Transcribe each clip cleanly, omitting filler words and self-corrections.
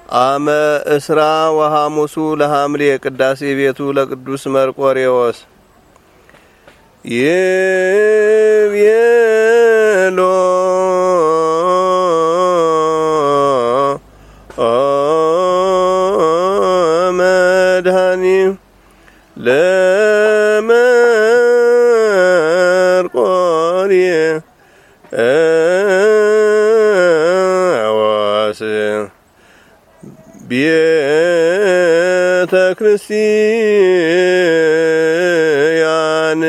አመ እስራ ወሐሙሱ ለሐምሌ ቅዳሴ ቤቱ ለቅዱስ መርቆሬዎስ ይቤሎ መድኃኒ ለመርቆሬዎስ ቤተ ክርስቲያን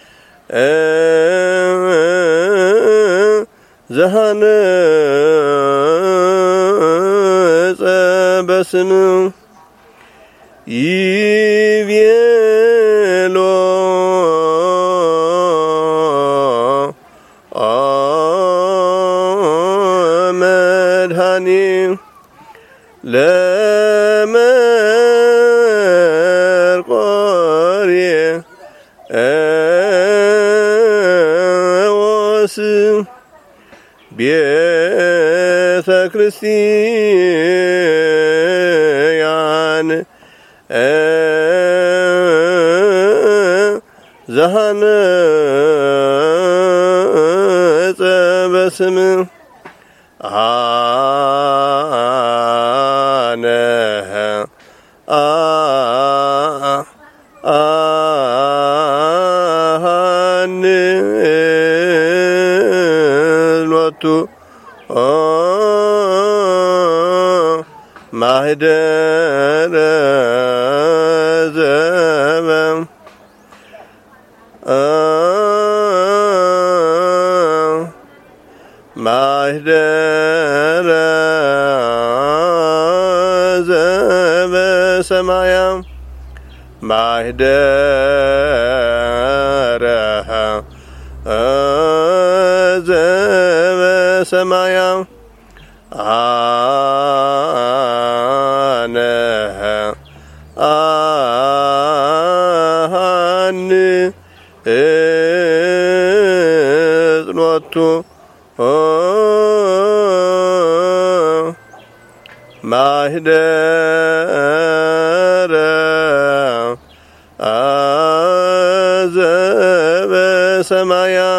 ዘሐነጸ በስም ይቤሎ መድኃኒ ለመርቆሬዎስ ቤተ ክርስቲያን ዘሐነጸ በስም አነህ ሎቱ ማህደረ ዘበም ማህደረ ዘበሰማያም ማህደረ ዘበሰማያም አነህ ሎቱ ማህደረ ዘበሰማያም